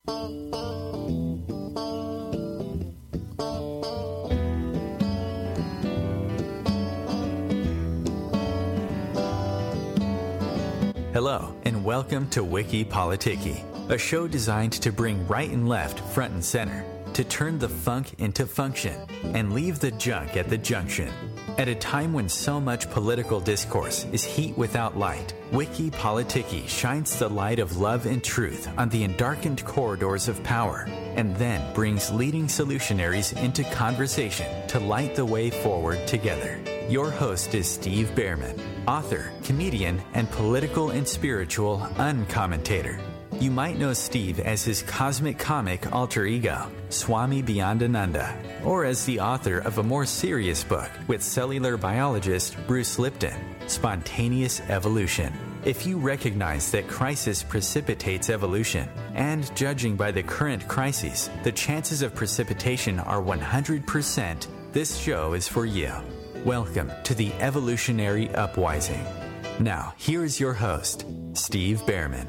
Hello, and welcome to Wiki Politiki, a show designed to bring right and left front and center, to turn the funk into function, and leave the junk at the junction. At a time when so much political discourse is heat without light, Wiki Politiki shines the light of love and truth on the endarkened corridors of power, and then brings leading solutionaries into conversation to light the way forward together. Your host is Steve Behrman, author, comedian, and political and spiritual uncommentator. You might know Steve as his cosmic comic alter ego, Swami Beyondananda, or as the author of a more serious book with cellular biologist Bruce Lipton, Spontaneous Evolution. If you recognize that crisis precipitates evolution, and judging by the current crises, the chances of precipitation are 100%, this show is for you. Welcome to the Evolutionary Uprising. Now, here is your host, Steve Behrman.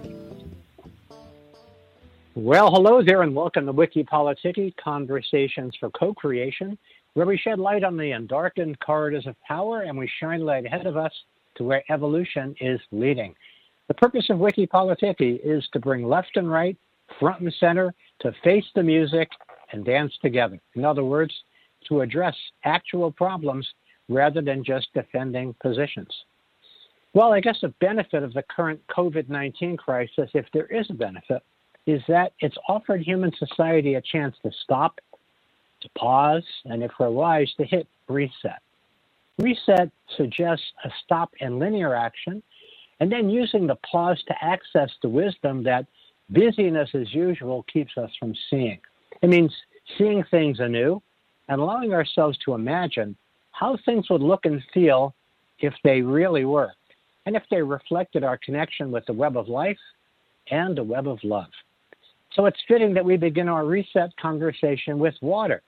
Well, hello there, and welcome to Wiki Politiki, Conversations for Co-Creation, where we shed light on the undarkened corridors of power, and we shine light ahead of us to where evolution is leading. The purpose of Wiki Politiki is to bring left and right, front and center, to face the music and dance together. In other words, to address actual problems rather than just defending positions. Well, I guess the benefit of the current COVID-19 crisis, if there is a benefit, is that it's offered human society a chance to stop, to pause, and if we're wise, to hit reset. Reset suggests a stop in linear action, and then using the pause to access the wisdom that busyness as usual keeps us from seeing. It means seeing things anew and allowing ourselves to imagine how things would look and feel if they really were, and if they reflected our connection with the web of life and the web of love. So it's fitting that we begin our reset conversation with water.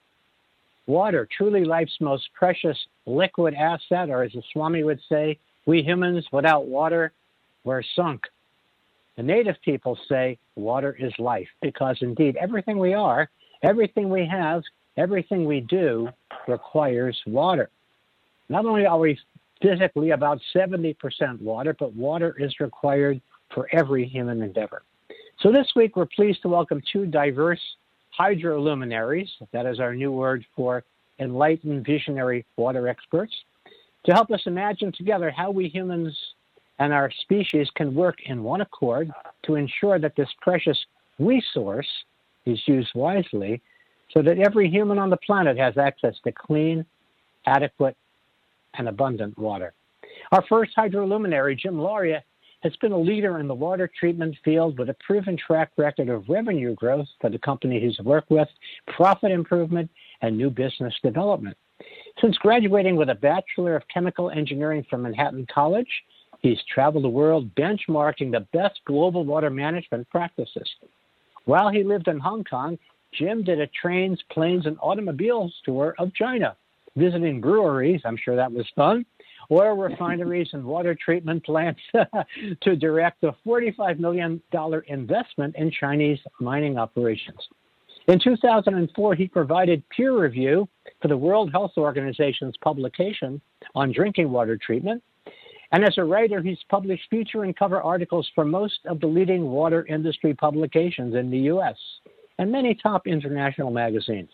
Water, truly life's most precious liquid asset, or as the Swami would say, we humans without water, we're sunk. The native people say water is life, because indeed everything we are, everything we have, everything we do requires water. Not only are we physically about 70% water, but water is required for every human endeavor. So this week we're pleased to welcome two diverse hydroluminaries, that is our new word for enlightened visionary water experts, to help us imagine together how we humans and our species can work in one accord to ensure that this precious resource is used wisely so that every human on the planet has access to clean, adequate, and abundant water. Our first hydroluminary, Jim Lauria, has been a leader in the water treatment field with a proven track record of revenue growth for the company he's worked with, profit improvement, and new business development. Since graduating with a Bachelor of Chemical Engineering from Manhattan College, he's traveled the world benchmarking the best global water management practices. While he lived in Hong Kong, Jim did a trains, planes, and automobiles tour of China, visiting breweries, I'm sure that was fun, oil refineries and water treatment plants to direct a $45 million investment in Chinese mining operations. In 2004, he provided peer review for the World Health Organization's publication on drinking water treatment. And as a writer, he's published feature and cover articles for most of the leading water industry publications in the U.S. and many top international magazines.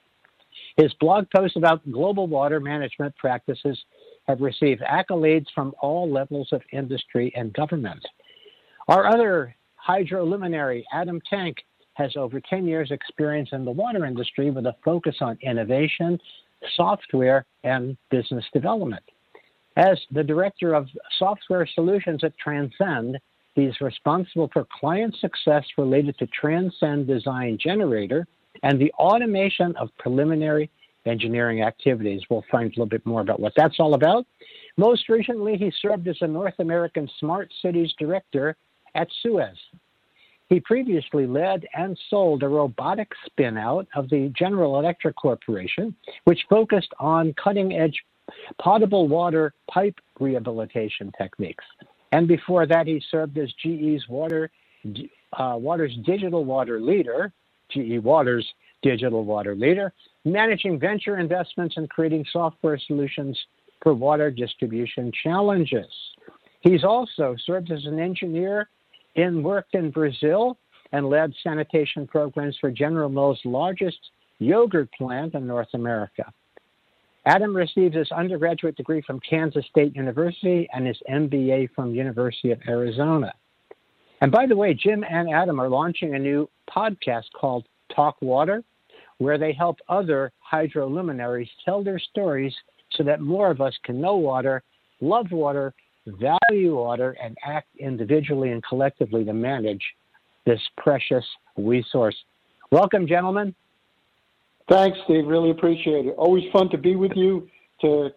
His blog posts about global water management practices have received accolades from all levels of industry and government. Our other hydroluminary, Adam Tank, has over 10 years' experience in the water industry with a focus on innovation, software, and business development. As the director of software solutions at Transcend, he's responsible for client success related to Transcend Design Generator and the automation of preliminary engineering activities. We'll find a little bit more about what that's all about. Most recently, he served as a North American Smart Cities Director at Suez. He previously led and sold a robotic spin-out of the General Electric Corporation, which focused on cutting-edge potable water pipe rehabilitation techniques. And before that, he served as GE's water Water's digital water leader, GE Water's digital water leader, managing venture investments and creating software solutions for water distribution challenges. He's also served as an engineer and worked in Brazil and led sanitation programs for General Mills' largest yogurt plant in North America. Adam received his undergraduate degree from Kansas State University and his MBA from University of Arizona. And by the way, Jim and Adam are launching a new podcast called Talk Water, where they help other hydroluminaries tell their stories so that more of us can know water, love water, value water, and act individually and collectively to manage this precious resource. Welcome, gentlemen. Thanks, Steve. Really appreciate it. Always fun to be with you, to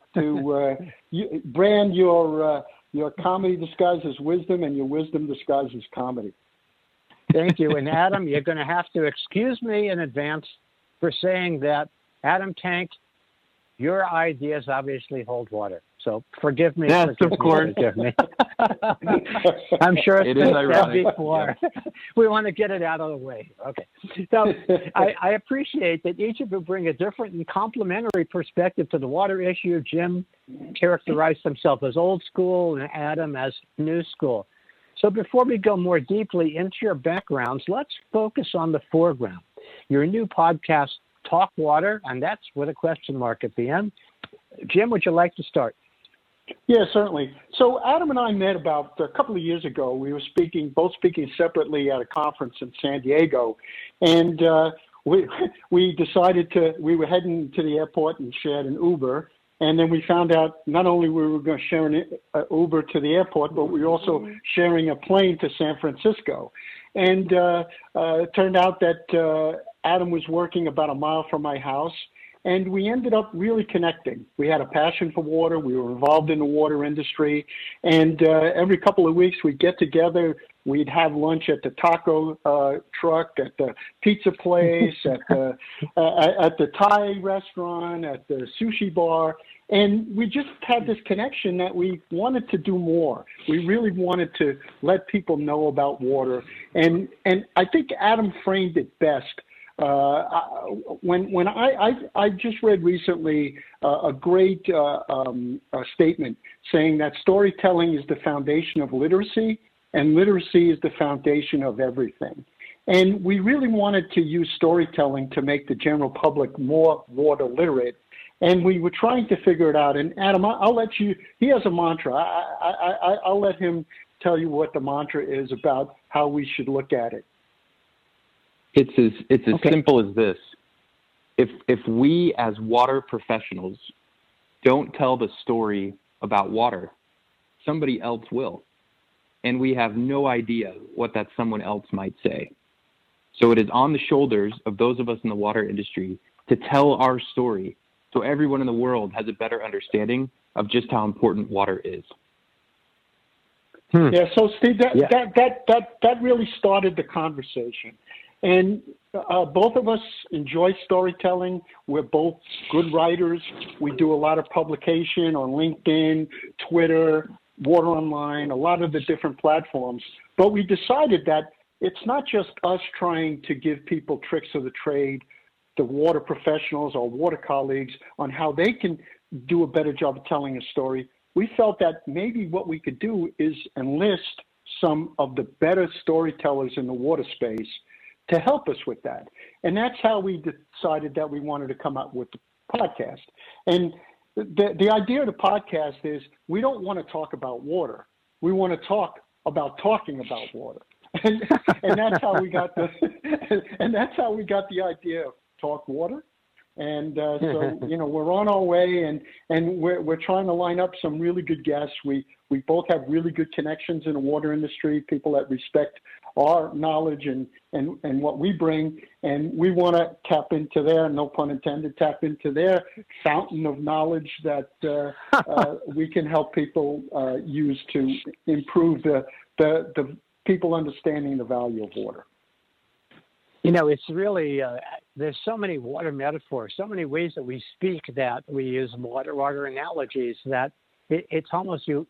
brand your comedy disguised as wisdom and your wisdom disguised as comedy. Thank you. And Adam, you're going to have to excuse me in advance for saying that, Adam Tank, your ideas obviously hold water. So forgive me. Yes, of course. Forgive me. I'm sure it's been said before. Yeah. We want to get it out of the way. Okay. So I appreciate that each of you bring a different and complementary perspective to the water issue. Jim characterized himself as old school and Adam as new school. So before we go more deeply into your backgrounds, let's focus on the foreground. Your new podcast, Talk Water, and that's with a question mark at the end. Jim, would you like to start? Yeah, certainly. So Adam and I met about a couple of years ago. We were both speaking separately at a conference in San Diego, and we decided we were heading to the airport and shared an Uber. And then we found out not only we were going to share an Uber to the airport, but we were also sharing a plane to San Francisco. And it turned out that Adam was working about a mile from my house, and we ended up really connecting. We had a passion for water. We were involved in the water industry, and every couple of weeks we'd get together. We'd have lunch at the taco truck, at the pizza place, at the Thai restaurant, at the sushi bar. And we just had this connection that we wanted to do more. We really wanted to let people know about water. And I think Adam framed it best. When I just read recently a great statement saying that storytelling is the foundation of literacy, and literacy is the foundation of everything. And we really wanted to use storytelling to make the general public more water literate. And we were trying to figure it out. And Adam, I'll let you, he has a mantra. I'll let him tell you what the mantra is about how we should look at it. It's as simple as this. If we as water professionals don't tell the story about water, somebody else will. And we have no idea what that someone else might say. So it is on the shoulders of those of us in the water industry to tell our story so everyone in the world has a better understanding of just how important water is. Yeah, so Steve, that really started the conversation. And both of us enjoy storytelling. We're both good writers. We do a lot of publication on LinkedIn, Twitter, Water Online, a lot of the different platforms. But we decided that it's not just us trying to give people tricks of the trade, the water professionals or water colleagues, on how they can do a better job of telling a story. We felt that maybe what we could do is enlist some of the better storytellers in the water space to help us with that. And that's how we decided that we wanted to come up with the podcast. And the idea of the podcast is we don't want to talk about water. We want to talk about talking about water. And that's how we got the idea of Talk Water. And so, we're on our way, and we're trying to line up some really good guests. We both have really good connections in the water industry, people that respect our knowledge and what we bring, and we want to tap into their, no pun intended, tap into their fountain of knowledge that we can help people use to improve the people understanding the value of water. It's really, there's so many water metaphors, so many ways that we speak that we use water analogies that it's almost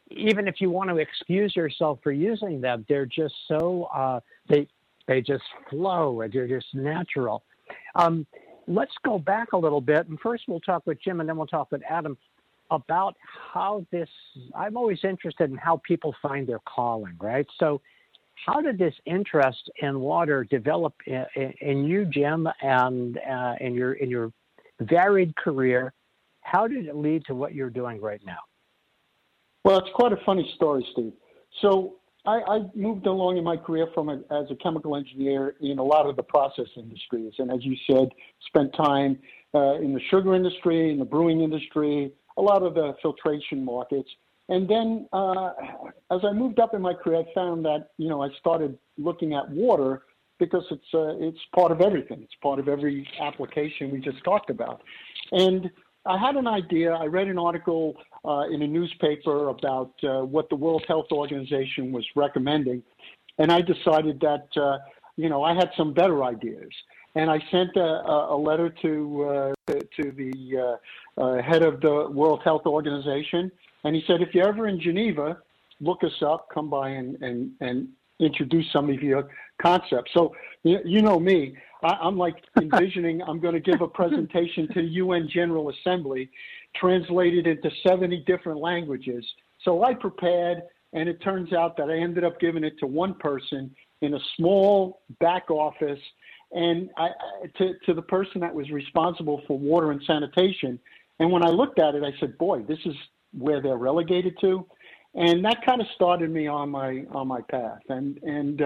even if you want to excuse yourself for using them, they're just so they just flow and they're just natural. Let's go back a little bit, and first we'll talk with Jim, and then we'll talk with Adam about how this. I'm always interested in how people find their calling, right? So, how did this interest in water develop in you, Jim, and in your varied career? How did it lead to what you're doing right now? Well, it's quite a funny story, Steve. So I moved along in my career as a chemical engineer in a lot of the process industries. And as you said, spent time in the sugar industry, in the brewing industry, a lot of the filtration markets. And then as I moved up in my career, I found that, I started looking at water because it's part of everything. It's part of every application we just talked about. And I had an idea. I read an article in a newspaper about what the World Health Organization was recommending, and I decided that I had some better ideas. And I sent a letter to the head of the World Health Organization, and he said, if you're ever in Geneva, look us up, come by and introduce some of your concepts. So you know me. I'm like envisioning I'm going to give a presentation to the UN General Assembly translated into 70 different languages. So I prepared, and it turns out that I ended up giving it to one person in a small back office, and to the person that was responsible for water and sanitation. And when I looked at it, I said, boy, this is where they're relegated to. And that kind of started me on my path. And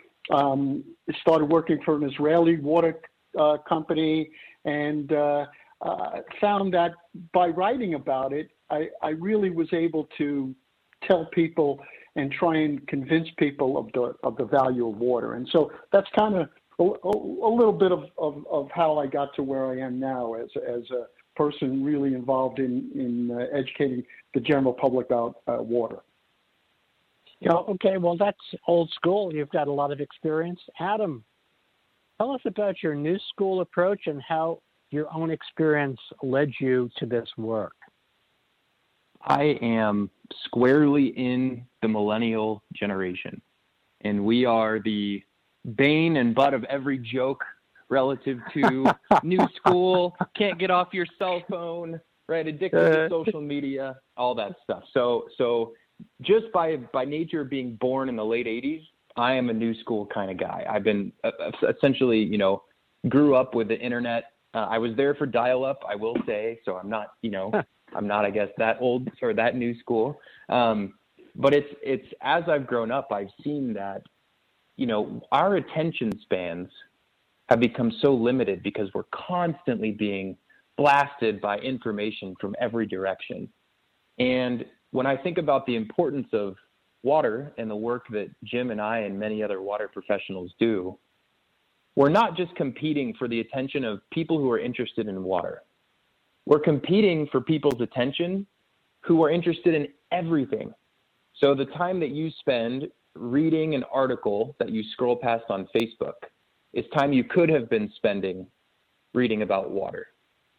started working for an Israeli water company, and found that by writing about it, I really was able to tell people and try and convince people of the value of water. And so that's kind of a little bit of how I got to where I am now as a person really involved in educating the general public about water. Okay, well, that's old school. You've got a lot of experience. Adam, tell us about your new school approach and how your own experience led you to this work. I am squarely in the millennial generation, and we are the bane and butt of every joke relative to new school, can't get off your cell phone, right? Addicted to social media, all that stuff. So just by nature of being born in the late 80s, I am a new school kind of guy. I've been essentially, grew up with the internet. I was there for dial-up, I will say, so I'm not, I guess, that old or that new school. But it's as I've grown up, I've seen that, our attention spans have become so limited because we're constantly being blasted by information from every direction. And when I think about the importance of water and the work that Jim and I and many other water professionals do, we're not just competing for the attention of people who are interested in water. We're competing for people's attention who are interested in everything. So the time that you spend reading an article that you scroll past on Facebook is time you could have been spending reading about water.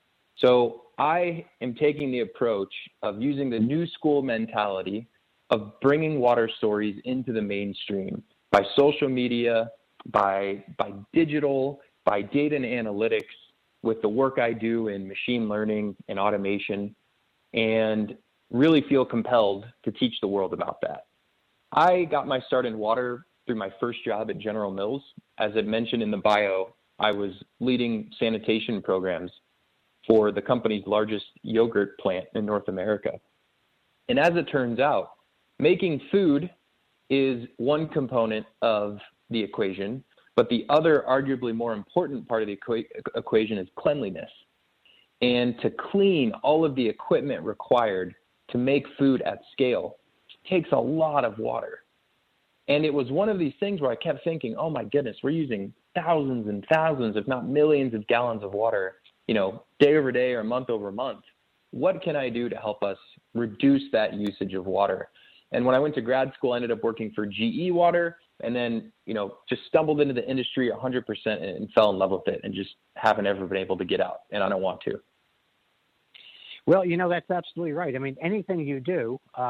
So I am taking the approach of using the new school mentality of bringing water stories into the mainstream by social media, by digital, by data and analytics, with the work I do in machine learning and automation, and really feel compelled to teach the world about that. I got my start in water through my first job at General Mills. As I mentioned in the bio, I was leading sanitation programs for the company's largest yogurt plant in North America. And as it turns out, making food is one component of the equation, but the other, arguably more important part of the equation is cleanliness. And to clean all of the equipment required to make food at scale takes a lot of water. And it was one of these things where I kept thinking, oh my goodness, we're using thousands and thousands, if not millions of gallons of water, day over day or month over month. What can I do to help us reduce that usage of water? And when I went to grad school, I ended up working for GE Water, and then, just stumbled into the industry 100% and fell in love with it and just haven't ever been able to get out, and I don't want to. Well, that's absolutely right. I mean, anything you do,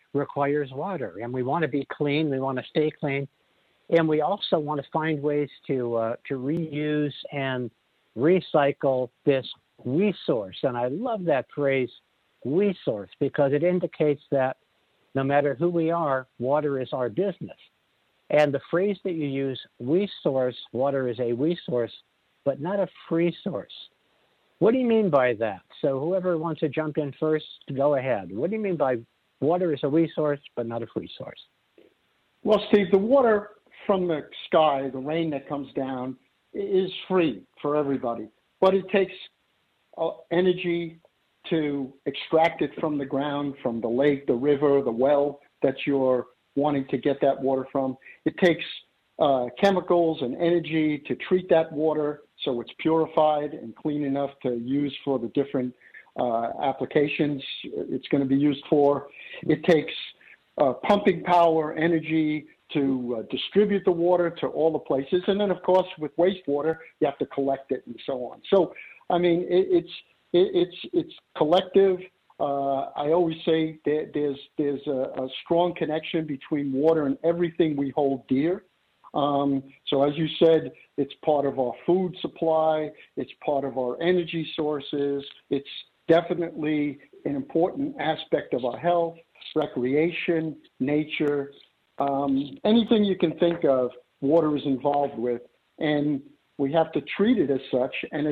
requires water, and we want to be clean. We want to stay clean, and we also want to find ways to reuse and recycle this resource. And I love that phrase, resource, because it indicates that no matter who we are, water is our business. And the phrase that you use, resource, water is a resource, but not a free source. What do you mean by that? So whoever wants to jump in first, go ahead. What do you mean by water is a resource, but not a free source? Well, Steve, the water from the sky, the rain that comes down, is free for everybody. But it takes energy to extract it from the ground, from the lake, the river, the well that you're wanting to get that water from. It takes chemicals and energy to treat that water so it's purified and clean enough to use for the different applications it's going to be used for. It takes pumping power, energy to distribute the water to all the places. And then, of course, with wastewater, you have to collect it and so on. So, I mean, it's collective. I always say there's a strong connection between water and everything we hold dear. So as you said, it's part of our food supply. It's part of our energy sources. It's definitely an important aspect of our health, recreation, nature, anything you can think of, water is involved with, and we have to treat it as such. And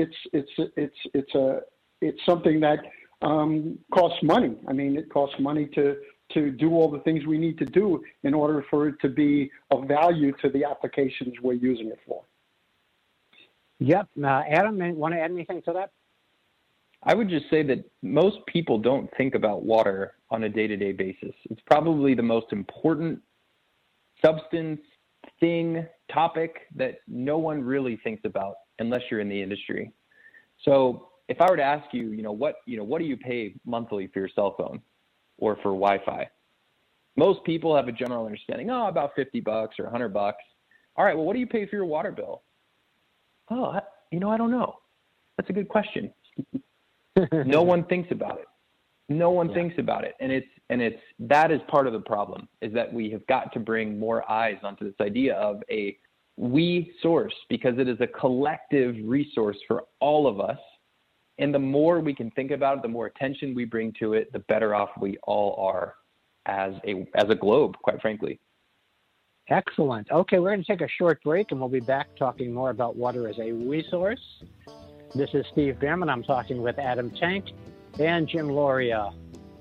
it's something that costs money. I mean, it costs money to do all the things we need to do in order for it to be of value to the applications we're using it for. Yep. Adam, want to add anything to that? I would just say that most people don't think about water on a day-to-day basis. It's probably the most important substance, thing, topic that no one really thinks about unless you're in the industry. So if I were to ask you, what do you pay monthly for your cell phone or for Wi-Fi? Most people have a general understanding, about $50 or $100. All right, well, what do you pay for your water bill? I don't know. That's a good question. No one thinks about it. No one thinks about it. And that is part of the problem, is that we have got to bring more eyes onto this idea of a we source, because it is a collective resource for all of us. And the more we can think about it, the more attention we bring to it, the better off we all are as a globe, quite frankly. Excellent. Okay, we're going to take a short break, and we'll be back talking more about water as a resource. This is Steve Bhaerman. I'm talking with Adam Tank and Jim Loria.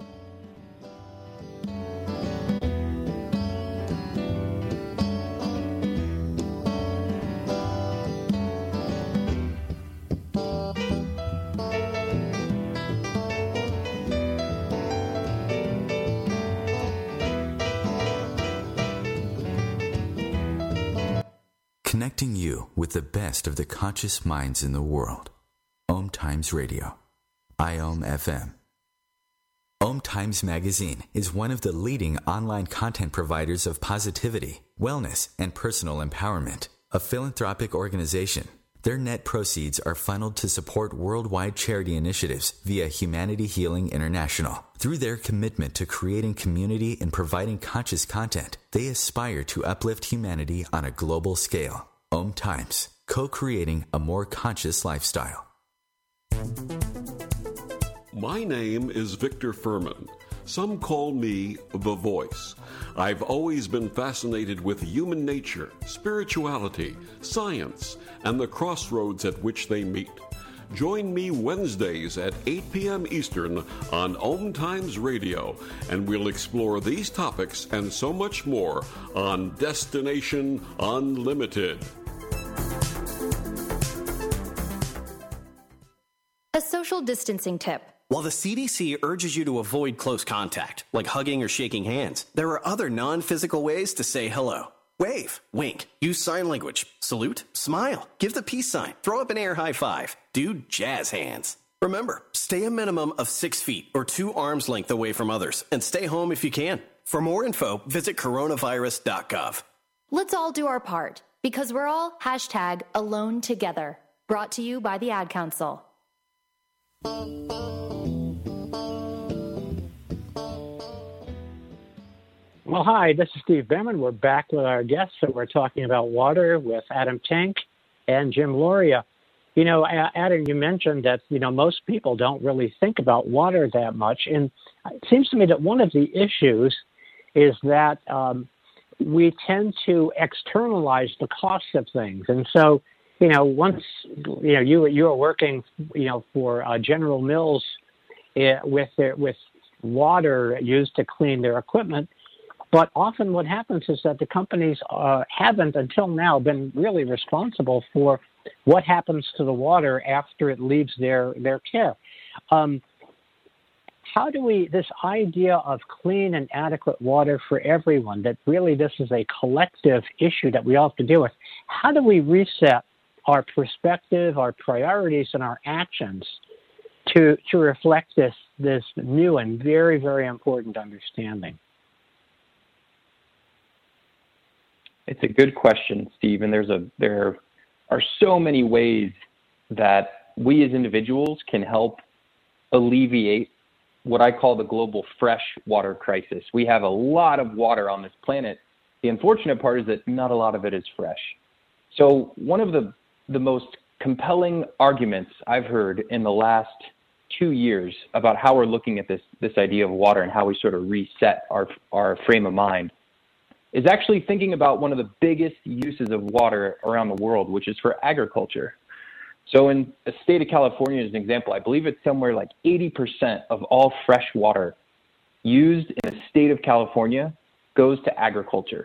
Connecting you with the best of the conscious minds in the world. Om Times Radio, IOM FM. Om Times Magazine is one of the leading online content providers of positivity, wellness, and personal empowerment. A philanthropic organization, their net proceeds are funneled to support worldwide charity initiatives via Humanity Healing International. Through their commitment to creating community and providing conscious content, they aspire to uplift humanity on a global scale. Om Times, co-creating a more conscious lifestyle. My name is Victor Furman. Some call me The Voice. I've always been fascinated with human nature, spirituality, science, and the crossroads at which they meet. Join me Wednesdays at 8 p.m. Eastern on Om Times Radio, and we'll explore these topics and so much more on Destination Unlimited. A social distancing tip. While the CDC urges you to avoid close contact, like hugging or shaking hands, there are other non-physical ways to say hello. Wave, wink, use sign language, salute, smile, give the peace sign, throw up an air high five, do jazz hands. Remember, stay a minimum of 6 feet or 2 arms length away from others, and stay home if you can. For more info, visit coronavirus.gov. Let's all do our part, because we're all #AloneTogether. Brought to you by the Ad Council. Well, hi, this is Steve Behrman. We're back with our guests, and we're talking about water with Adam Tink and Jim Loria. You know, Adam, you mentioned that, most people don't really think about water that much. And it seems to me that one of the issues is that we tend to externalize the costs of things. And so, once, you were working, for General Mills with water used to clean their equipment. But often what happens is that the companies haven't until now been really responsible for what happens to the water after it leaves their care. How do we, this idea of clean and adequate water for everyone, that really this is a collective issue that we all have to deal with, how do we reset our perspective, our priorities, and our actions to reflect this new and very, very important understanding? It's a good question, Steve, and there are so many ways that we as individuals can help alleviate what I call the global fresh water crisis. We have a lot of water on this planet. The unfortunate part is that not a lot of it is fresh. So one of the most compelling arguments I've heard in the last 2 years about how we're looking at this idea of water and how we sort of reset our frame of mind is actually thinking about one of the biggest uses of water around the world, which is for agriculture. So in the state of California, as an example, I believe it's somewhere like 80% of all fresh water used in the state of California goes to agriculture.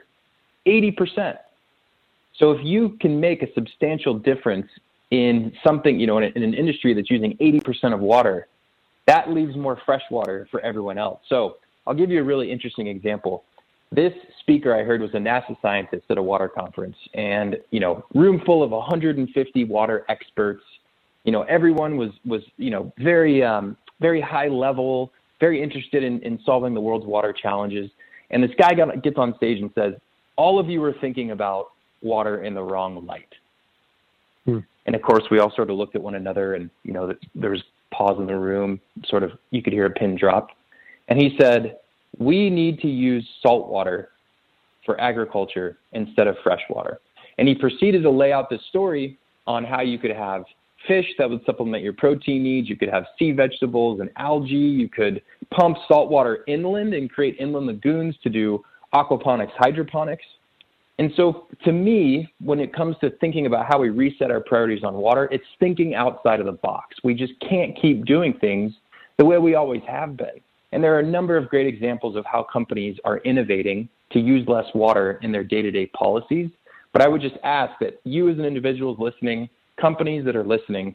80%. So if you can make a substantial difference in something, in an industry that's using 80% of water, that leaves more fresh water for everyone else. So I'll give you a really interesting example. This speaker I heard was a NASA scientist at a water conference, and, room full of 150 water experts. Everyone was very, very high level, very interested in solving the world's water challenges. And this guy gets on stage and says, all of you are thinking about water in the wrong light. And of course, we all sort of looked at one another, and, there was pause in the room, sort of, you could hear a pin drop. And he said, we need to use salt water for agriculture instead of fresh water. And he proceeded to lay out this story on how you could have fish that would supplement your protein needs. You could have sea vegetables and algae. You could pump salt water inland and create inland lagoons to do aquaponics, hydroponics. And so to me, when it comes to thinking about how we reset our priorities on water, it's thinking outside of the box. We just can't keep doing things the way we always have been. And there are a number of great examples of how companies are innovating to use less water in their day-to-day policies. But I would just ask that you as an individual listening, companies that are listening,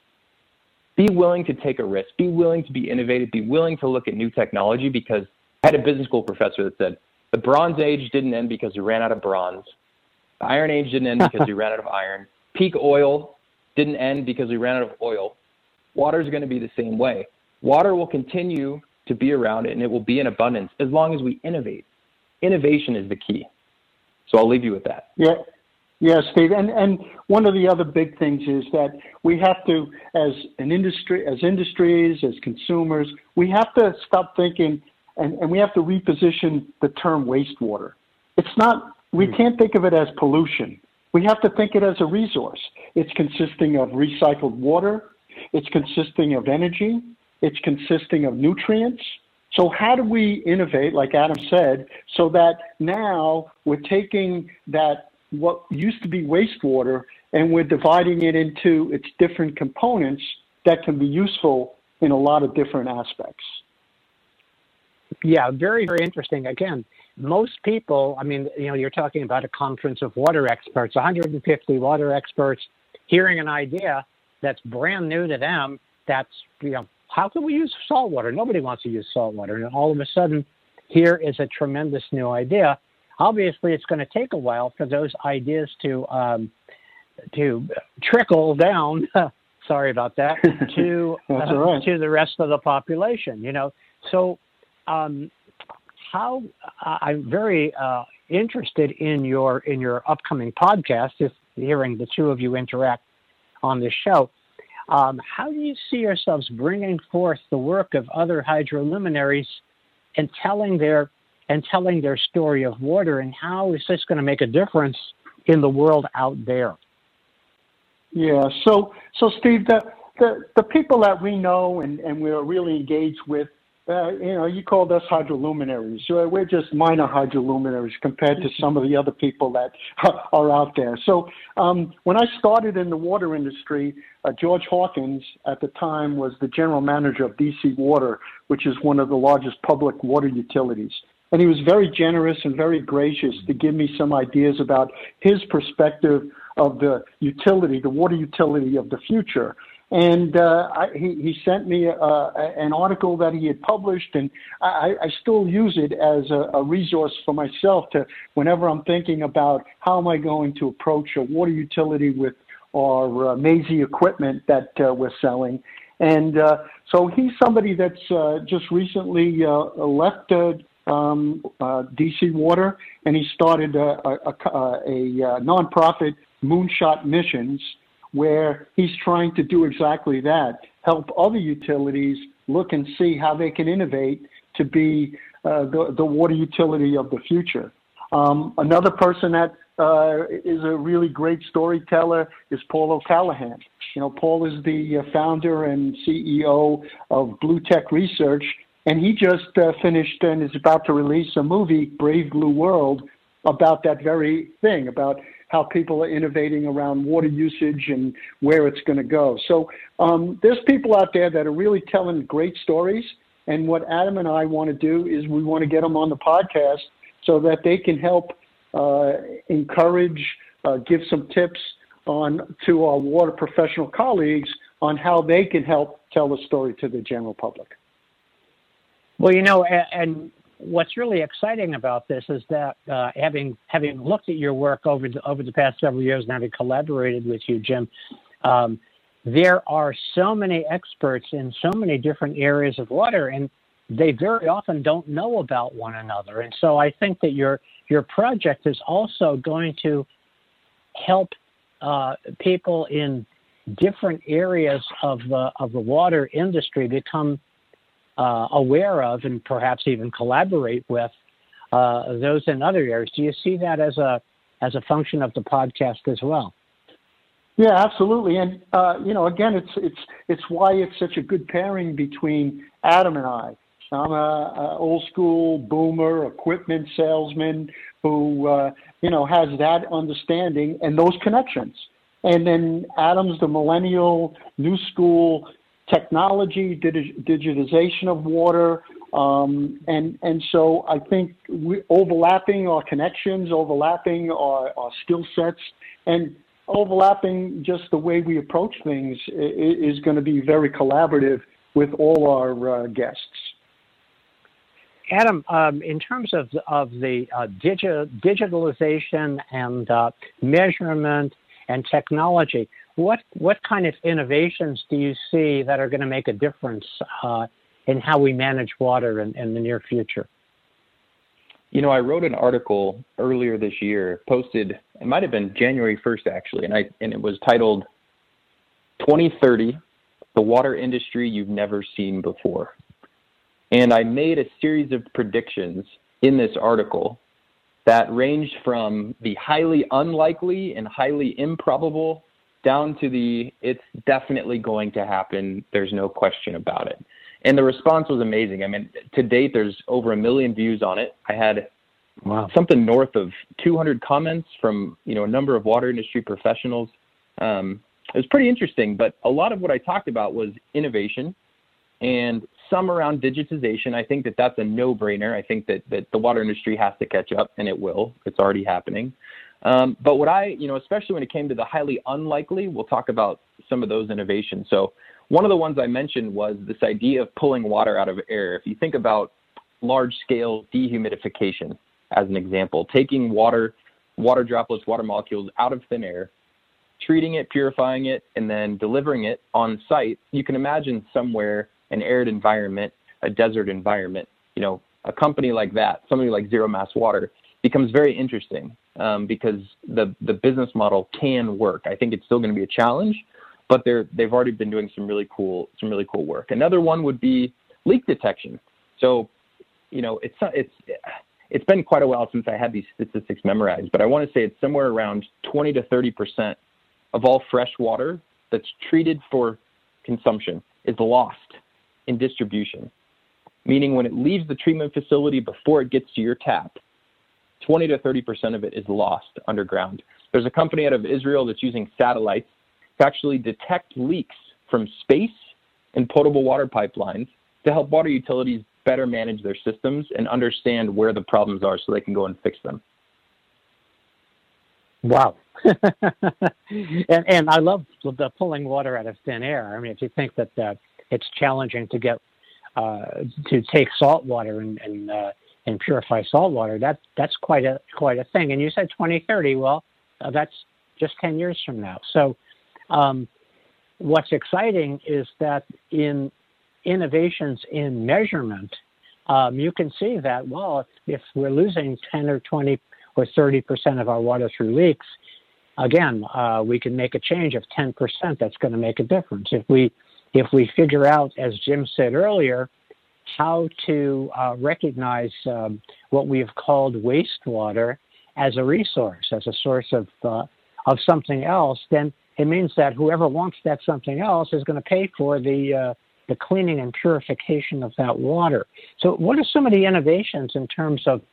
be willing to take a risk, be willing to be innovative, be willing to look at new technology, because I had a business school professor that said, the Bronze Age didn't end because we ran out of bronze. The Iron Age didn't end because we ran out of iron. Peak oil didn't end because we ran out of oil. Water is going to be the same way. Water will continue to be around, and it will be in abundance as long as we innovate. Innovation is the key. So I'll leave you with that. Yeah, Steve. And one of the other big things is that we have to, as an industry, as industries, as consumers, we have to stop thinking, and we have to reposition the term wastewater. It's not, we can't think of it as pollution. We have to think it as a resource. It's consisting of recycled water. It's consisting of energy. It's consisting of nutrients. So how do we innovate, like Adam said, so that now we're taking that, what used to be wastewater, and we're dividing it into its different components that can be useful in a lot of different aspects? Yeah, very, very interesting. Again, most people, you're talking about a conference of water experts, 150 water experts hearing an idea that's brand new to them. That's, how can we use salt water? Nobody wants to use salt water. And all of a sudden, here is a tremendous new idea. Obviously, it's going to take a while for those ideas to trickle down. Sorry about that. To to the rest of the population. So how I'm very interested in your upcoming podcast. Just hearing the two of you interact on this show. How do you see yourselves bringing forth the work of other hydroluminaries and telling their and telling their story of water, and how is this going to make a difference in the world out there? Yeah. So Steve, the people that we know and we're really engaged with, you called us hydroluminaries. We're just minor hydroluminaries compared to some of the other people that are out there. So when I started in the water industry, George Hawkins at the time was the general manager of DC Water, which is one of the largest public water utilities. And he was very generous and very gracious to give me some ideas about his perspective of the utility, the water utility of the future. And he sent me an article that he had published, and I still use it as a resource for myself to whenever I'm thinking about how am I going to approach a water utility with our Maisie equipment that we're selling. And so he's somebody that's just recently left DC Water, and he started a nonprofit, Moonshot Missions, where he's trying to do exactly that, help other utilities look and see how they can innovate to be the water utility of the future. Another person that is a really great storyteller is Paul O'Callaghan. Paul is the founder and CEO of Blue Tech Research, and he just finished and is about to release a movie, Brave Blue World, about that very thing, about how people are innovating around water usage and where it's going to go. So there's people out there that are really telling great stories. And what Adam and I want to do is we want to get them on the podcast so that they can help encourage, give some tips to our water professional colleagues on how they can help tell the story to the general public. Well, and what's really exciting about this is that having looked at your work over the past several years and having collaborated with you, Jim, there are so many experts in so many different areas of water, and they very often don't know about one another. And so I think that your project is also going to help people in different areas of the water industry become aware of and perhaps even collaborate with those in other areas. Do you see that as a function of the podcast as well? Yeah, absolutely. And again, it's why it's such a good pairing between Adam and I. I'm a old school boomer, equipment salesman who has that understanding and those connections. And then Adam's the millennial, new school technology, digitization of water, and so I think we overlapping our connections, overlapping our skill sets, and overlapping just the way we approach things is going to be very collaborative with all our guests. Adam, in terms of the digitalization and measurement and technology, what kind of innovations do you see that are going to make a difference in how we manage water in the near future? I wrote an article earlier this year, posted, it might have been January 1st actually, and it was titled 2030, the water industry you've never seen before. And I made a series of predictions in this article that ranged from the highly unlikely and highly improbable down to it's definitely going to happen. There's no question about it. And the response was amazing. I mean, to date, there's over 1 million views on it. I had something north of 200 comments from, a number of water industry professionals. It was pretty interesting, but a lot of what I talked about was innovation and some around digitization. I think that's a no-brainer. I think that the water industry has to catch up, and it will. It's already happening. But what especially when it came to the highly unlikely, we'll talk about some of those innovations. So one of the ones I mentioned was this idea of pulling water out of air. If you think about large-scale dehumidification as an example, taking water droplets, water molecules out of thin air, treating it, purifying it, and then delivering it on site, you can imagine somewhere an arid environment, a desert environment, a company like that, somebody like Zero Mass Water, becomes very interesting because the business model can work. I think it's still going to be a challenge, but they've already been doing some really cool work. Another one would be leak detection. So, it's it's been quite a while since I had these statistics memorized, but I want to say it's somewhere around 20 to 30% of all fresh water that's treated for consumption is lost in distribution, meaning when it leaves the treatment facility before it gets to your tap, 20 to 30% of it is lost underground. There's a company out of Israel that's using satellites to actually detect leaks from space and potable water pipelines to help water utilities better manage their systems and understand where the problems are so they can go and fix them. Wow. and I love the pulling water out of thin air. I mean, if you think that it's challenging to get to take salt water and purify salt water, that's quite a thing. And you said 2030. Well, that's just 10 years from now. So what's exciting is that in innovations in measurement, you can see that, well, if we're losing 10 or 20 or 30% of our water through leaks, again, we can make a change of 10%. That's going to make a difference. If we figure out, as Jim said earlier, how to recognize what we have called wastewater as a resource, as a source of something else, then it means that whoever wants that something else is going to pay for the cleaning and purification of that water. So what are some of the innovations in terms of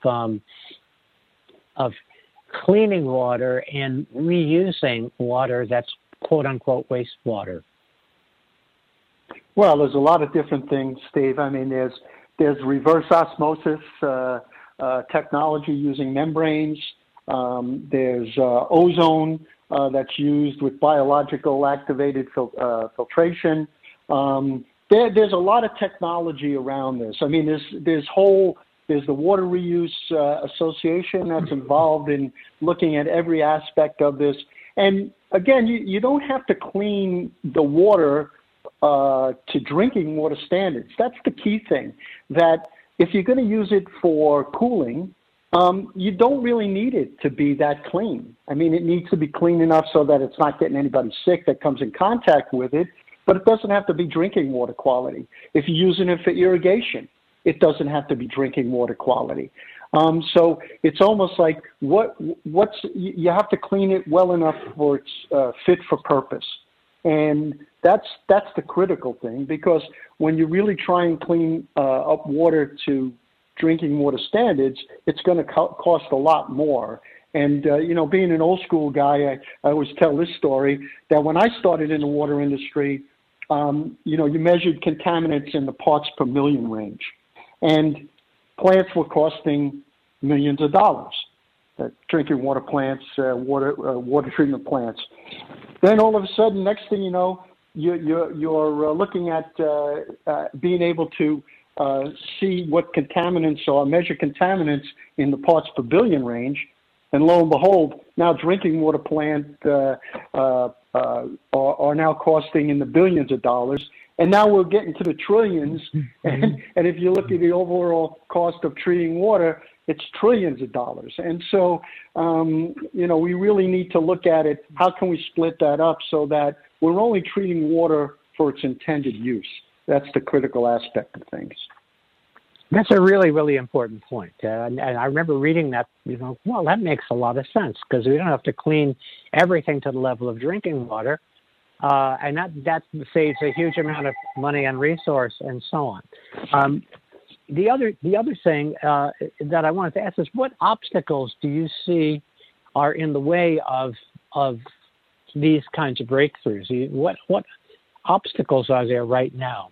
cleaning water and reusing water that's quote-unquote wastewater? Well, there's a lot of different things, Steve. I mean, there's reverse osmosis technology using membranes. There's ozone that's used with biological activated filtration. There's a lot of technology around this. I mean, there's the Water Reuse Association that's involved in looking at every aspect of this. And again, you don't have to clean the water to drinking water standards. That's the key thing, that if you're going to use it for cooling, you don't really need it to be that clean. I mean, it needs to be clean enough so that it's not getting anybody sick that comes in contact with it, but it doesn't have to be drinking water quality. If you're using it for irrigation, it doesn't have to be drinking water quality. So it's almost like you have to clean it well enough for it's fit for purpose. And that's the critical thing, because when you really try and clean up water to drinking water standards, it's going to cost a lot more. And, being an old school guy, I always tell this story that when I started in the water industry, you measured contaminants in the parts per million range. And plants were costing millions of dollars. Drinking water plants, water treatment plants. Then all of a sudden, next thing you know, you're looking at being able to see what contaminants are, measure contaminants in the parts per billion range, and lo and behold, now drinking water plants are now costing in the billions of dollars, and now we're getting to the trillions. And if you look at the overall cost of treating water, it's trillions of dollars. And so, we really need to look at it. How can we split that up so that we're only treating water for its intended use? That's the critical aspect of things. That's a really, really important point. And I remember reading that, well, that makes a lot of sense, because we don't have to clean everything to the level of drinking water. And that saves a huge amount of money and resource and so on. The other thing that I wanted to ask is, what obstacles do you see are in the way of these kinds of breakthroughs? What obstacles are there right now?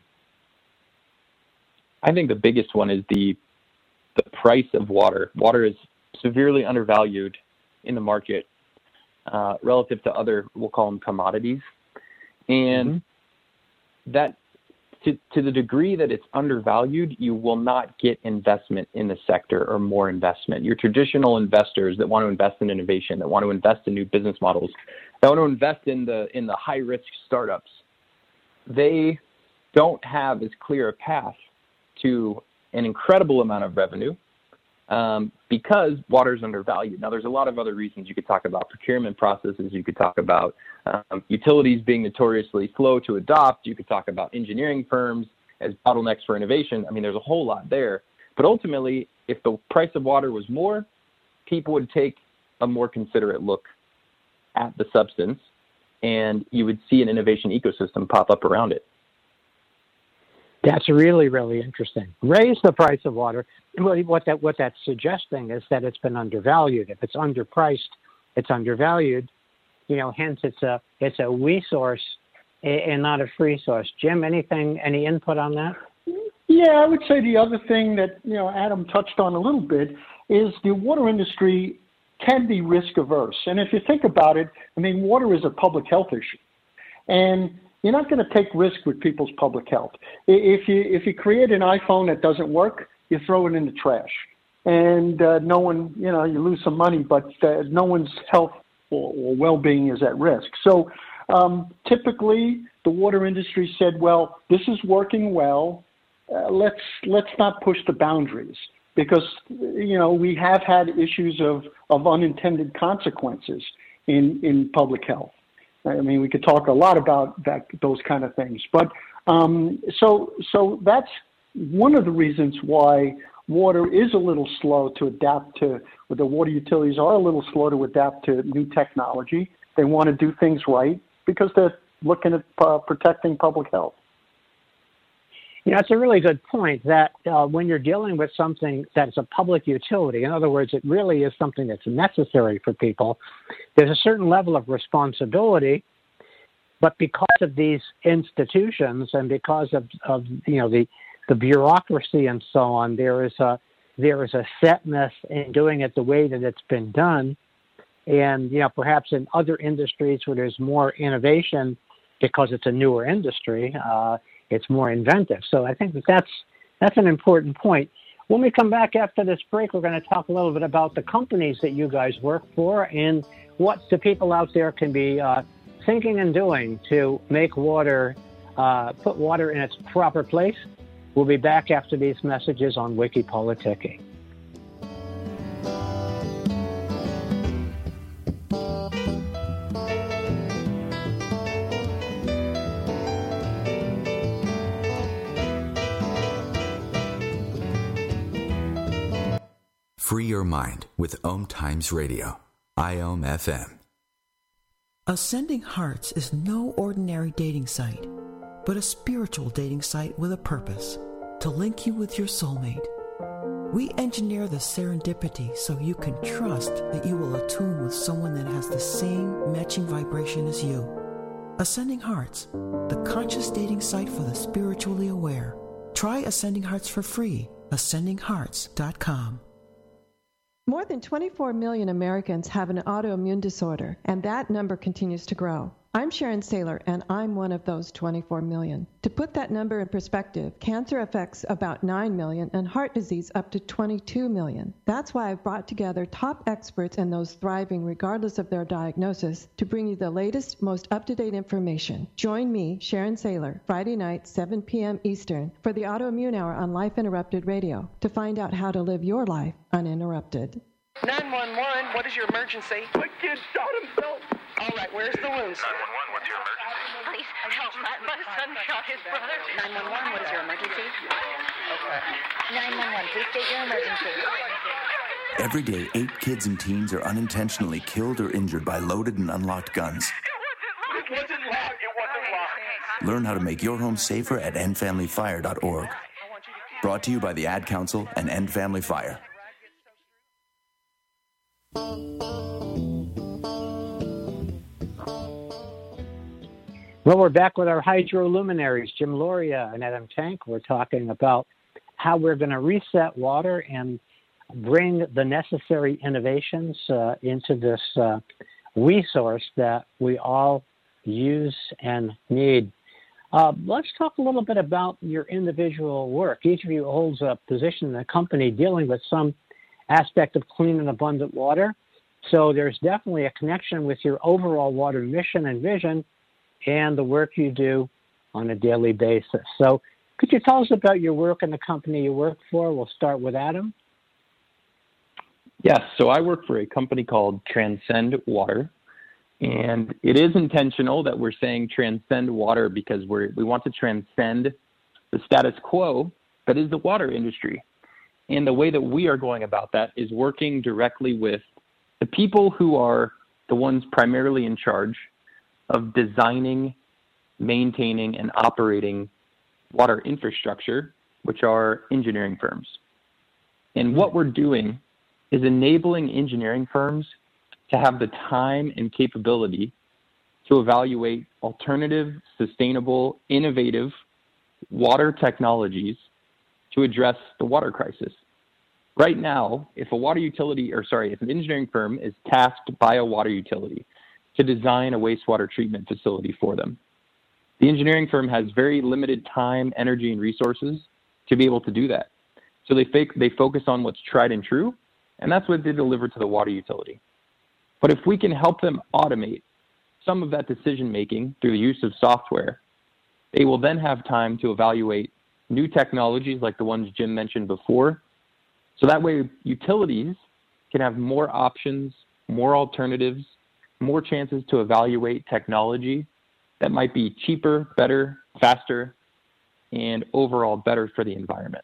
I think the biggest one is the price of water. Water is severely undervalued in the market relative to other, we'll call them commodities. And that, to the degree that it's undervalued, you will not get investment in the sector or more investment. Your traditional investors that want to invest in innovation, that want to invest in new business models, that want to invest in the high-risk startups, they don't have as clear a path to an incredible amount of revenue because water is undervalued. Now, there's a lot of other reasons. You could talk about procurement processes. You could talk about utilities being notoriously slow to adopt. You could talk about engineering firms as bottlenecks for innovation. I mean, there's a whole lot there. But ultimately, if the price of water was more, people would take a more considerate look at the substance, and you would see an innovation ecosystem pop up around it. That's really, really interesting. Raise the price of water. What that's suggesting is that it's been undervalued. If it's underpriced, it's undervalued. Hence it's a resource and not a free source. Jim, any input on that? Yeah, I would say the other thing that Adam touched on a little bit is the water industry can be risk averse. And if you think about it, water is a public health issue, and you're not going to take risk with people's public health. If you create an iPhone that doesn't work, you throw it in the trash, and no one, you lose some money, but no one's health or well-being is at risk. So typically, the water industry said, "Well, this is working well. Let's not push the boundaries." Because, we have had issues of unintended consequences in public health. We could talk a lot about those kind of things. But so that's one of the reasons why water is a little slow to adapt to, or the water utilities are a little slow to adapt to new technology. They want to do things right because they're looking at protecting public health. It's a really good point that when you're dealing with something that's a public utility, in other words, it really is something that's necessary for people, there's a certain level of responsibility, but because of these institutions and because of the bureaucracy and so on, there is a setness in doing it the way that it's been done. And, perhaps in other industries where there's more innovation because it's a newer industry, it's more inventive. So I think that's an important point. When we come back after this break, we're going to talk a little bit about the companies that you guys work for and what the people out there can be thinking and doing to make water, put water in its proper place. We'll be back after these messages on Wiki Politiki. Free your mind with Ohm Times Radio, IOM FM. Ascending Hearts is no ordinary dating site, but a spiritual dating site with a purpose, to link you with your soulmate. We engineer the serendipity so you can trust that you will attune with someone that has the same matching vibration as you. Ascending Hearts, the conscious dating site for the spiritually aware. Try Ascending Hearts for free, ascendinghearts.com. More than 24 million Americans have an autoimmune disorder, and that number continues to grow. I'm Sharon Saylor, and I'm one of those 24 million. To put that number in perspective, cancer affects about 9 million and heart disease up to 22 million. That's why I've brought together top experts and those thriving regardless of their diagnosis to bring you the latest, most up-to-date information. Join me, Sharon Saylor, Friday night, 7 p.m. Eastern, for the Autoimmune Hour on Life Interrupted Radio to find out how to live your life uninterrupted. 911, what is your emergency? My kid shot himself. All right, where's the wounds? 911, what's your emergency? Please help, my son shot his brother. 911, what is your emergency? Okay. 911, please state your emergency. Every day, 8 kids and teens are unintentionally killed or injured by loaded and unlocked guns. It wasn't locked. Learn how to make your home safer at endfamilyfire.org. Brought to you by the Ad Council and End Family Fire. Well, we're back with our hydro luminaries, Jim Loria and Adam Tank. We're talking about how we're going to reset water and bring the necessary innovations into this resource that we all use and need. Let's talk a little bit about your individual work. Each of you holds a position in the company dealing with some aspect of clean and abundant water. So there's definitely a connection with your overall water mission and vision and the work you do on a daily basis. So could you tell us about your work and the company you work for? We'll start with Adam. Yes, so I work for a company called Transcend Water, and it is intentional that we're saying transcend water because we want to transcend the status quo that is the water industry. And the way that we are going about that is working directly with the people who are the ones primarily in charge of designing, maintaining, and operating water infrastructure, which are engineering firms. And what we're doing is enabling engineering firms to have the time and capability to evaluate alternative, sustainable, innovative water technologies to address the water crisis. Right now, if an engineering firm is tasked by a water utility to design a wastewater treatment facility for them, the engineering firm has very limited time, energy, and resources to be able to do that. So they focus on what's tried and true, and that's what they deliver to the water utility. But if we can help them automate some of that decision-making through the use of software, they will then have time to evaluate new technologies like the ones Jim mentioned before. So that way utilities can have more options, more alternatives, more chances to evaluate technology that might be cheaper, better, faster, and overall better for the environment.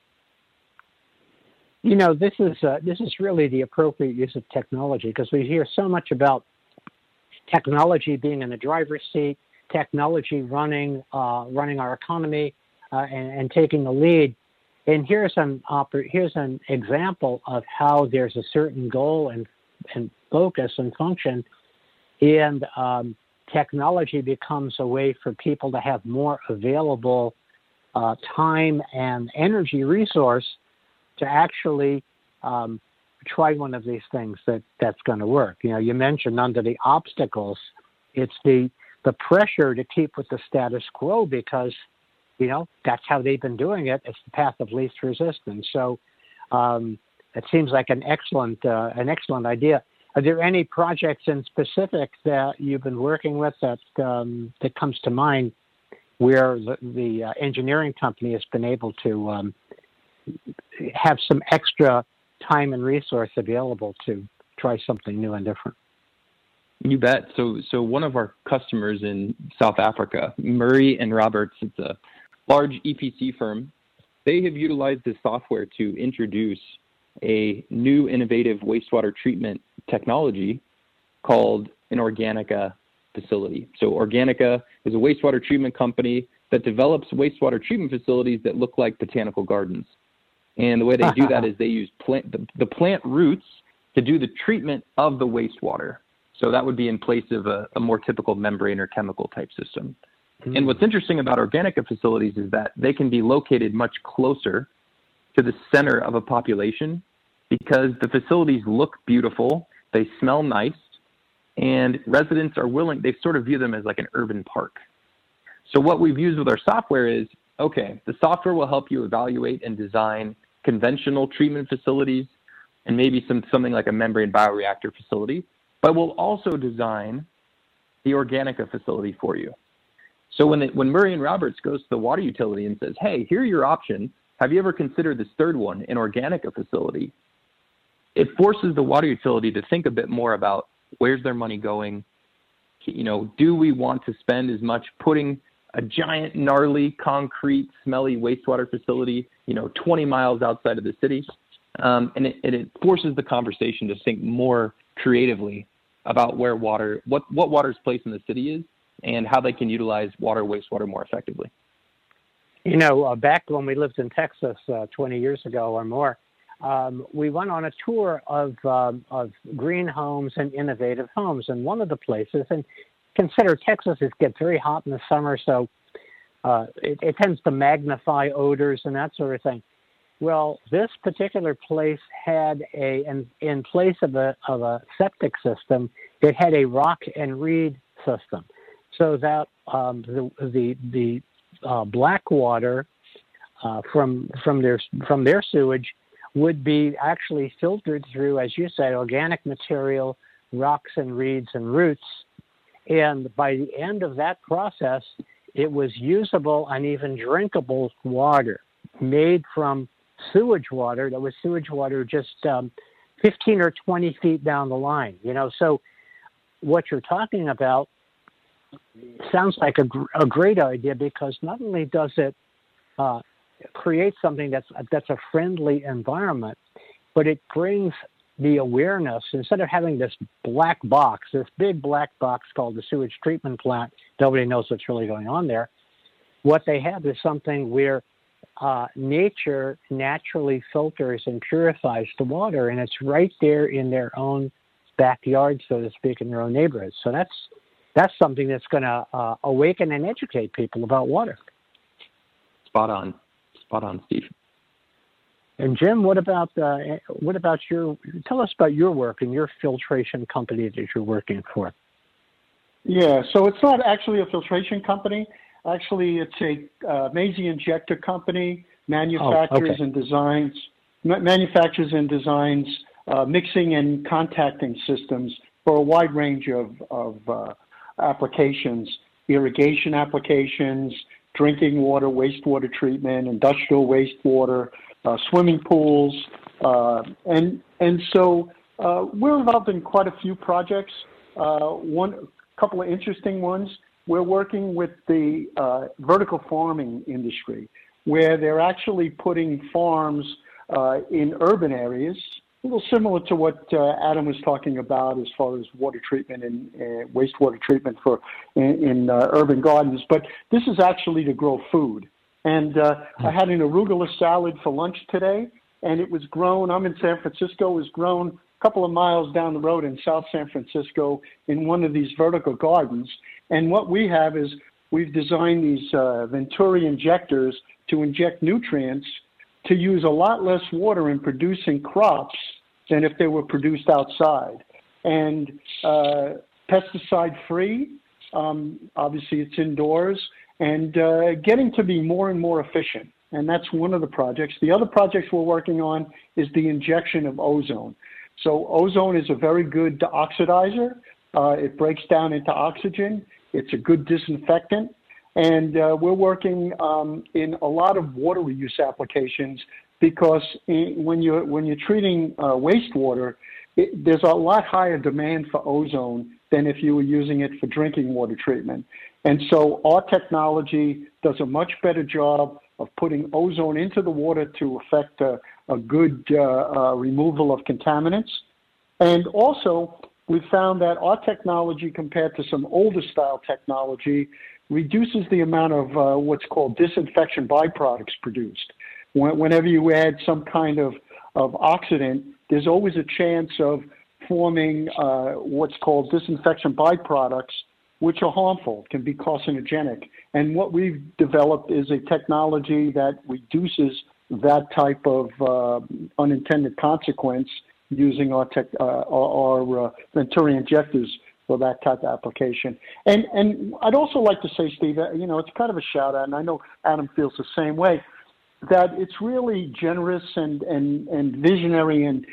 You know, this is really the appropriate use of technology, because we hear so much about technology being in the driver's seat, technology running our economy and taking the lead. And here's an example of how there's a certain goal and focus and function, and technology becomes a way for people to have more available time and energy resource to actually try one of these things that's going to work. You know, you mentioned under the obstacles, it's the pressure to keep with the status quo, because, you know, that's how they've been doing it. It's the path of least resistance. So it seems like an excellent idea. Are there any projects in specific that you've been working with that comes to mind where the engineering company has been able to have some extra time and resource available to try something new and different? You bet. So one of our customers in South Africa, Murray and Roberts, it's a large EPC firm. They have utilized this software to introduce a new innovative wastewater treatment technology called an Organica facility. So Organica is a wastewater treatment company that develops wastewater treatment facilities that look like botanical gardens. And the way they do that is they use the plant roots to do the treatment of the wastewater. So that would be in place of a more typical membrane or chemical type system. And what's interesting about Organica facilities is that they can be located much closer to the center of a population, because the facilities look beautiful, they smell nice, and residents are willing, they sort of view them as like an urban park. So what we've used with our software is, okay, the software will help you evaluate and design conventional treatment facilities and maybe something like a membrane bioreactor facility, but we'll also design the Organica facility for you. So when Murray and Roberts goes to the water utility and says, hey, here are your options, have you ever considered this third one, an Organica facility? It forces the water utility to think a bit more about where's their money going. You know, do we want to spend as much putting a giant, gnarly, concrete, smelly wastewater facility, 20 miles outside of the city? And it forces the conversation to think more creatively about where what water's place in the city is and how they can utilize wastewater more effectively. Back when we lived in Texas 20 years ago or more, we went on a tour of green homes and innovative homes. And one of the places, and consider Texas, it gets very hot in the summer, so it tends to magnify odors and that sort of thing. Well, this particular place had in place of a septic system, it had a rock and reed system, so that the black water from their sewage would be actually filtered through, as you said, organic material, rocks and reeds and roots. And by the end of that process, it was usable and even drinkable water made from sewage water that was sewage water just 15 or 20 feet down the line. So what you're talking about sounds like a great idea, because not only does it create something that's a friendly environment, but it brings the awareness, instead of having this black box, this big black box called the sewage treatment plant, nobody knows what's really going on there. What they have is something where nature naturally filters and purifies the water, and it's right there in their own backyard, so to speak, in their own neighborhoods. So that's something that's going to awaken and educate people about water. Spot on, Steve. And Jim, what about your? Tell us about your work and your filtration company that you're working for. Yeah, so it's not actually a filtration company. Actually, it's a Maisie injector company, manufactures and designs mixing and contacting systems for a wide range of applications, irrigation applications, drinking water, wastewater treatment, industrial wastewater, swimming pools, and so we're involved in quite a few projects. Couple of interesting ones. We're working with the vertical farming industry, where they're actually putting farms in urban areas, a little similar to what Adam was talking about as far as water treatment and wastewater treatment in urban gardens. But this is actually to grow food. And I had an arugula salad for lunch today, and it was grown. I'm in San Francisco. It was grown a couple of miles down the road in South San Francisco in one of these vertical gardens. And what we have is we've designed these Venturi injectors to inject nutrients to use a lot less water in producing crops than if they were produced outside. And pesticide-free, obviously it's indoors, and getting to be more and more efficient. And that's one of the projects. The other projects we're working on is the injection of ozone. So ozone is a very good oxidizer. It breaks down into oxygen. It's a good disinfectant. And we're working in a lot of water reuse applications because when you're treating wastewater, there's a lot higher demand for ozone than if you were using it for drinking water treatment. And so our technology does a much better job of putting ozone into the water to effect a good removal of contaminants. And also, we found that our technology, compared to some older style technology, reduces the amount of what's called disinfection byproducts produced. Whenever you add some kind of oxidant, there's always a chance of forming what's called disinfection byproducts, which are harmful, can be carcinogenic. And what we've developed is a technology that reduces that type of unintended consequence using our Venturi injectors for that type of application. And I'd also like to say, Steve, it's kind of a shout out, and I know Adam feels the same way, that it's really generous and visionary and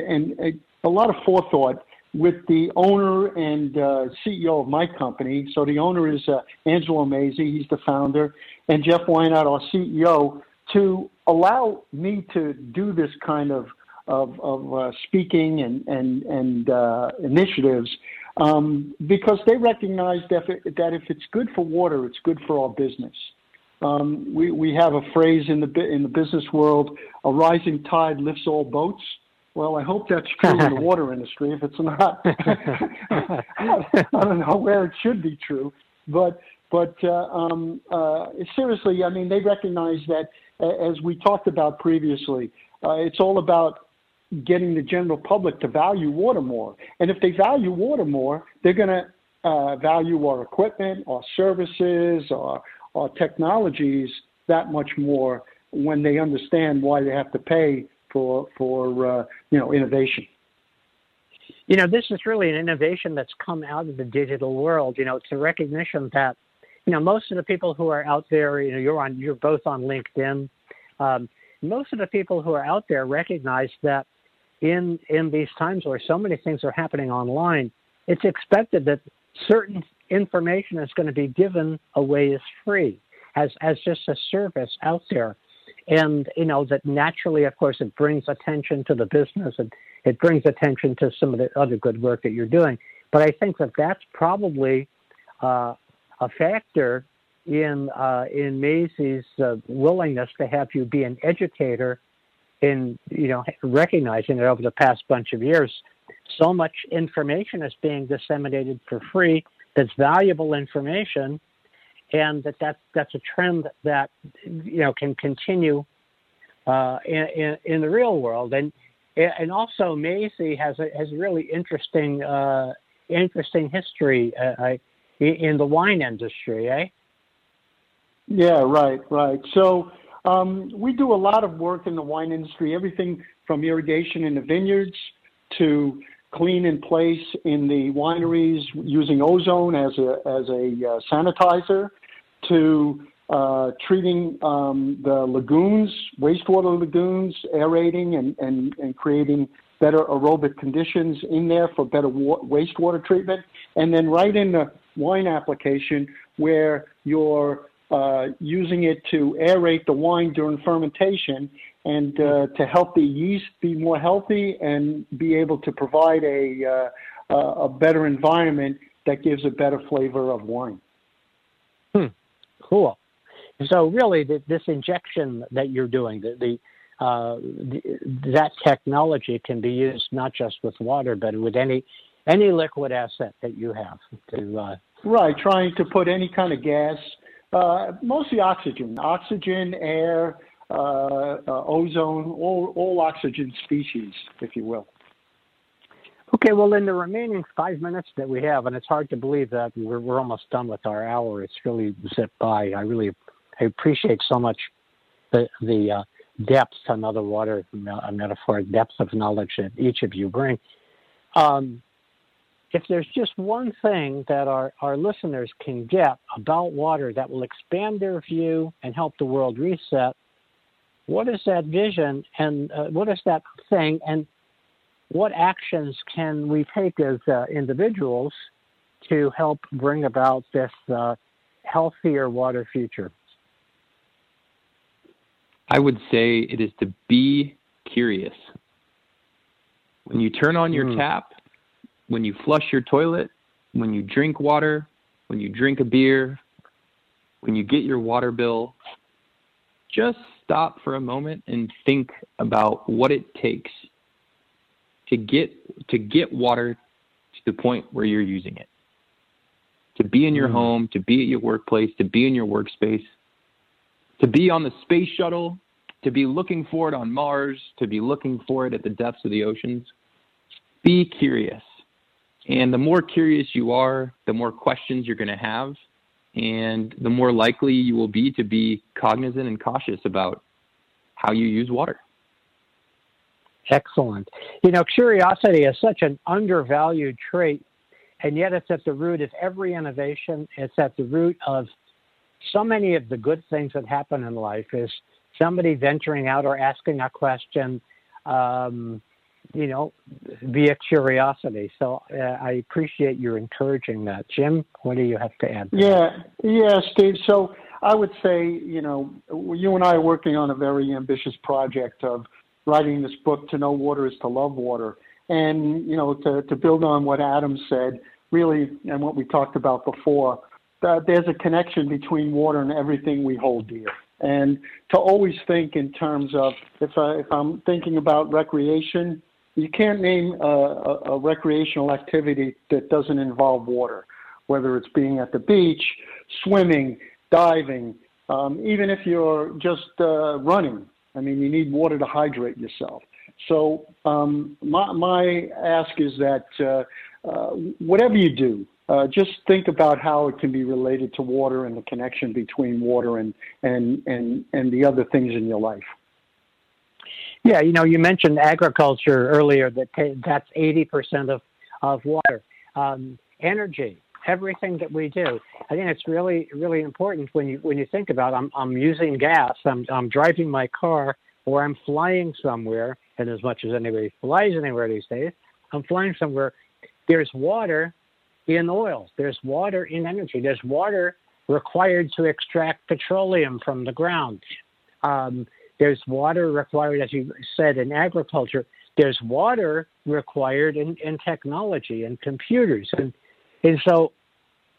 a lot of forethought with the owner and CEO of my company. So the owner is Angelo Maisie, he's the founder, and Jeff Weinert, our CEO, to allow me to do this kind of speaking and initiatives because they recognize that if it's good for water, it's good for our business. We have a phrase in the business world: a rising tide lifts all boats. Well, I hope that's true in the water industry. If it's not, I don't know where it should be true. But seriously, I mean, they recognize that, as we talked about previously, it's all about getting the general public to value water more. And if they value water more, they're going to value our equipment, our services, our technologies that much more when they understand why they have to pay for innovation. This is really an innovation that's come out of the digital world. It's a recognition that, most of the people who are out there, you're both on LinkedIn. Most of the people who are out there recognize that in these times where so many things are happening online, it's expected that certain information is going to be given away as free, as just a service out there. And, that naturally, of course, it brings attention to the business and it brings attention to some of the other good work that you're doing. But I think that that's probably a factor in Maisie's willingness to have you be an educator in, recognizing that over the past bunch of years, so much information is being disseminated for free that's valuable information, and that's a trend that can continue in the real world. And also Maisie has a really interesting history in the wine industry, eh? Yeah, right. So we do a lot of work in the wine industry, everything from irrigation in the vineyards to clean in place in the wineries using ozone as a sanitizer, to treating the lagoons, wastewater lagoons, aerating and creating better aerobic conditions in there for better wastewater treatment. And then right in the wine application where you're using it to aerate the wine during fermentation and to help the yeast be more healthy and be able to provide a better environment that gives a better flavor of wine. Cool. So really, this injection that you're doing, that technology can be used not just with water, but with any liquid asset that you have. Right, trying to put any kind of gas, mostly oxygen, air, ozone, all oxygen species, if you will. Okay, well, in the remaining 5 minutes that we have, and it's hard to believe that we're almost done with our hour. It's really zipped by. I appreciate so much the depth, another water metaphor, depth of knowledge that each of you bring. If there's just one thing that our listeners can get about water that will expand their view and help the world reset, what is that vision and what is that thing, and what actions can we take as individuals to help bring about this healthier water future? I would say it is to be curious. When you turn on your tap, when you flush your toilet, when you drink water, when you drink a beer, when you get your water bill, just stop for a moment and think about what it takes to get water to the point where you're using it. To be in your home, to be at your workplace, to be in your workspace, to be on the space shuttle, to be looking for it on Mars, to be looking for it at the depths of the oceans. Be curious. And the more curious you are, the more questions you're going to have, and the more likely you will be to be cognizant and cautious about how you use water. Excellent. Curiosity is such an undervalued trait, and yet it's at the root of every innovation. It's at the root of so many of the good things that happen in life is somebody venturing out or asking a question, via curiosity. So I appreciate your encouraging that. Jim, what do you have to add? Yeah, Steve. So I would say, you and I are working on a very ambitious project of writing this book, To Know Water is to Love Water. And, to build on what Adam said, really, and what we talked about before, that there's a connection between water and everything we hold dear. And to always think in terms of, if I'm thinking about recreation, you can't name a recreational activity that doesn't involve water, whether it's being at the beach, swimming, diving, even if you're just running. I mean, you need water to hydrate yourself. So my ask is that whatever you do, just think about how it can be related to water and the connection between water and the other things in your life. Yeah, you mentioned agriculture earlier, that's 80% of water. Energy, everything that we do. I think it's really, really important when you think about I'm using gas, I'm driving my car, or I'm flying somewhere, and as much as anybody flies anywhere these days, I'm flying somewhere. There's water in oil. There's water in energy. There's water required to extract petroleum from the ground. There's water required, as you said, in agriculture. There's water required in technology and computers. And so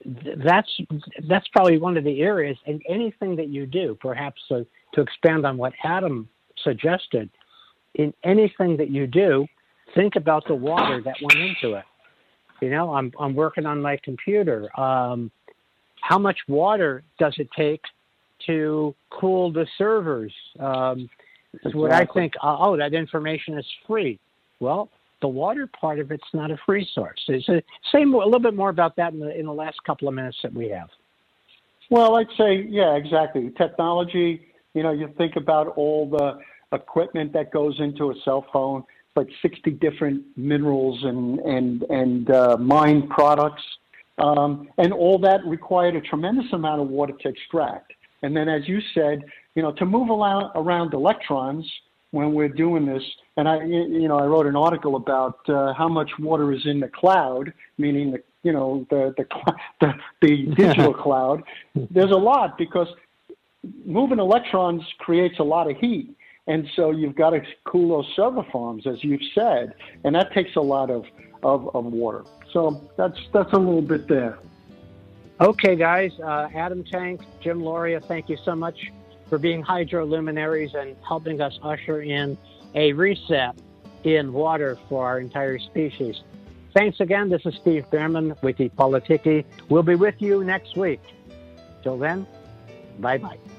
that's probably one of the areas, and anything that you do, perhaps to expand on what Adam suggested, in anything that you do, think about the water that went into it. You know, I'm working on my computer. How much water does it take to cool the servers? What I think, that information is free. Well, the water part of it's not a free source. Say a little bit more about that in the last couple of minutes that we have. Well, I'd say, yeah, exactly. Technology, you know, you think about all the equipment that goes into a cell phone, like 60 different minerals and mined products. And all that required a tremendous amount of water to extract. And then, as you said, you know, to move around electrons when we're doing this, and I wrote an article about how much water is in the cloud, meaning the digital cloud. There's a lot, because moving electrons creates a lot of heat, and so you've got to cool those server farms, as you've said, and that takes a lot of water. So that's a little bit there. Okay, guys. Adam Tank, Jim Loria, thank you so much for being hydroluminaries and helping us usher in a reset in water for our entire species. Thanks again. This is Steve Behrman, Wiki Politiki. We'll be with you next week. Till then, bye-bye.